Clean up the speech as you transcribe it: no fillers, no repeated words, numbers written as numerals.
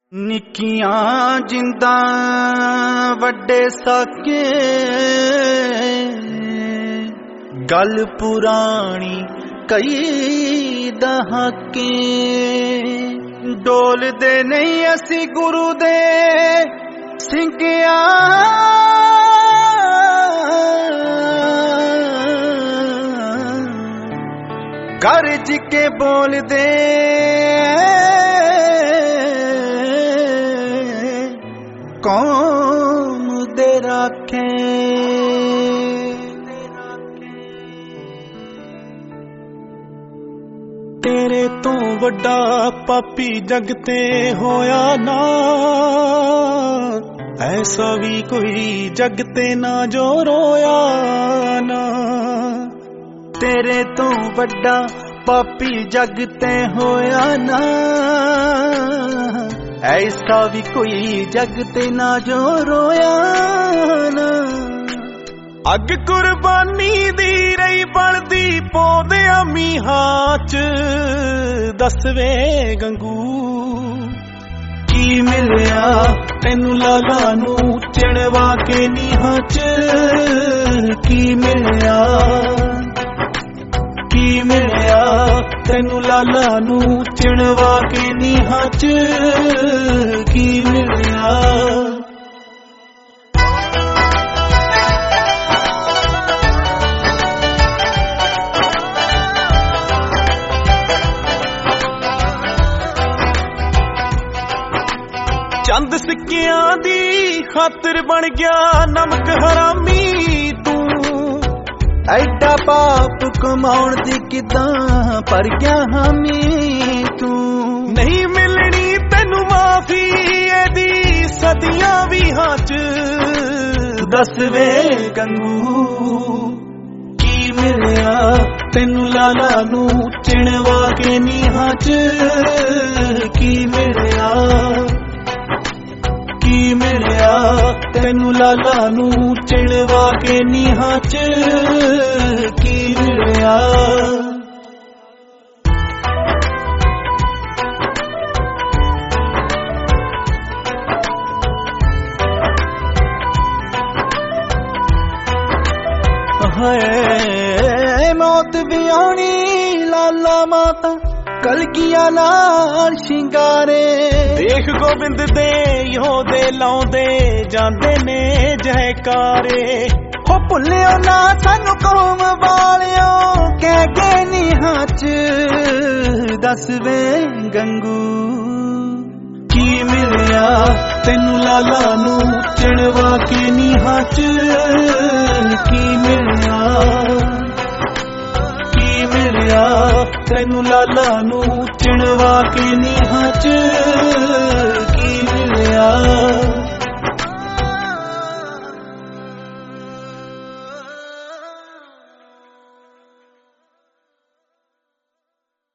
ਨਿੱਕੀਆਂ ਜਿੰਦਾਂ ਵੱਡੇ ਸਾਕੇ ਗੱਲ ਪੁਰਾਣੀ ਕਈ ਦਹਾਕੇ ਡੋਲਦੇ ਨਹੀਂ ਅਸੀਂ ਗੁਰੂ ਦੇ ਸਿੰਘਿਆ ਗਰਜ ਕੇ ਬੋਲਦੇ ਕੌਮ ਦੇ ਰਾਖੇ ਤੇਰੇ ਤੋਂ ਵੱਡਾ ਪਾਪੀ ਜਗ ਤੇ ਹੋਇਆ ਨਾ ਐਸਾ ਵੀ ਕੋਈ ਜਗ ਤੇ ਨਾ ਜੋ ਰੋਇਆ ਨਾ ਤੇਰੇ ਤੋਂ ਵੱਡਾ ਪਾਪੀ ਜਗ ਤੇ ਹੋਇਆ ਨਾ ਐਸਾ ਵੀ ਕੋਈ ਜਗ ਤੇ ਨਾ ਜੋ ਰੋਇਆ ਨਾ ਅੱਗ ਕੁਰਬਾਨੀ ਦੀ ਰਹੀ ਬਲਦੀ ਪੌਦਿਆਂ ਮੀਹਾਂ ਚ ਦੱਸ ਵੇ ਗੰਗੂ ਕੀ ਮਿਲਿਆ ਤੈਨੂੰ ਲਾਲਾ ਨੂੰ ਚਿਣਵਾ ਕੇ ਨੀਹਾਂ ਚ ਕੀ ਮਿਲਿਆ ਤੈਨੂੰ ਲਾਲਾ ਨੂੰ ਚਿਣਵਾ ਕੇ ਨੀਹਾਂ ਚ ਕੀ ਮਿਲਿਆ ਚੰਦ ਸਿੱਕਿਆਂ ਦੀ ਖਾਤਰ ਬਣ ਗਿਆ ਨਮਕ ਹਰਾਮੀ ਤੂੰ ਐਡਾ ਪਾਪ ਕਮਾਉਣ ਦੀ ਕਿਦਾਂ ਪਰ ਗਿਆ ਹਾਮੀ ਤੂੰ ਨਹੀਂ ਮਿਲਣੀ ਤੈਨੂੰ ਮਾਫੀ ਇਹਦੀ ਸਦੀਆਂ ਵੀਹਾਂ ਚ ਦੱਸ ਵੇ ਗੰਗੂ ਕੀ ਮਿਲਿਆ ਤੈਨੂੰ ਲਾਲਾ ਨੂੰ ਚਿਣਵਾ ਕੇ ਨੀਹਾਂ ਚ ਕੀ ਮਿਲਿਆ ਤੈਨੂੰ ਲਾਲਾ ਨੂੰ ਚਿਣਵਾ ਕੇ ਨੀਹਾਂ ਚ ਕੀ ਮਿਲਿਆ ਹਾਏ ਮੌਤ ਵੀ ਆਉਣੀ ਲਾਲਾ ਮਾਤਾ ਕਲਗੀਆਂ ਨਾਲ ਸ਼ਿੰਗਾਰੇ ਦੇਖ ਗੋਬਿੰਦ ਦੇ ਯੋਧੇ ਲਾਉਂਦੇ ਜਾਂਦੇ ਨੇ ਜੈਕਾਰੇ ਹੋ ਭੁੱਲਿਓ ਨਾ ਸਾਨੂੰ ਕੌਮ ਵਾਲਿਓ ਕਹਿ ਕੇ ਨੀਹਾਂ ਚ ਦੱਸ ਵੇ ਗੰਗੂ ਕੀ ਮਿਲਿਆ ਤੈਨੂੰ ਲਾਲਾ ਨੂੰ ਚਿਣਵਾ ਕੇ ਨੀਹਾਂ ਚ ਕੀ ਮਿਲਿਆ ਤੈਨੂੰ ਲਾਲਾ ਨੂੰ ਚਿਣਵਾ ਕੇ ਨੀਹਾਂ ਚ